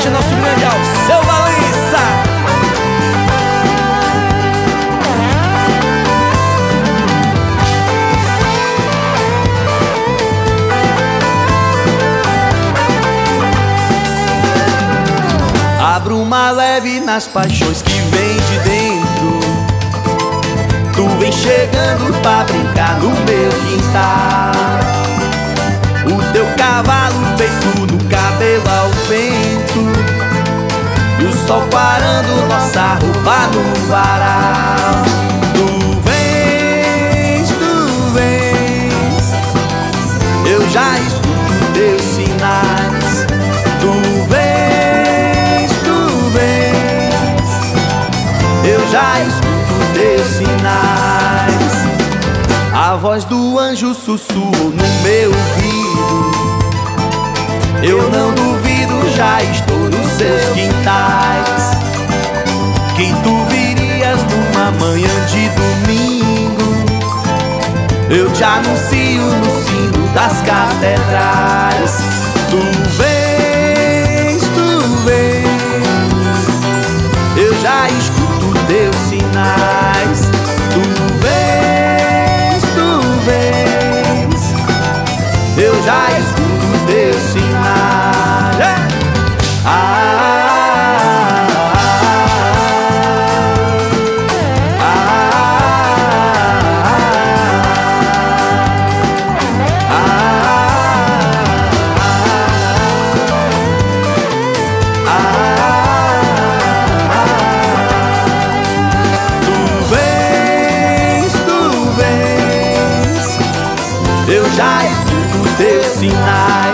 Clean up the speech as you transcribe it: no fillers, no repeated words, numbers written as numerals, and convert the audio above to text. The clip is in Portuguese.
homenagem ao nosso grande Alceu Valença. Abro uma leve nas paixões que vem de dentro. Tu vem chegando pra brincar no meu quintal. O teu cavalo feito no cabelo ao vento, e o sol quarando nossa roupa no varal. Tu vens, eu já escuto teus sinais. Tu vens, eu já escuto teus sinais. A voz do anjo sussurrou no meu ouvido. Eu não duvido, já estou nos seus quintais. Que tu virias numa manhã de domingo. Eu te anuncio no sino das catedrais. Tu vens, eu já escuto teus sinais. Tu vens, eu já escuto teus sinais. Eu já escuto teus sinais.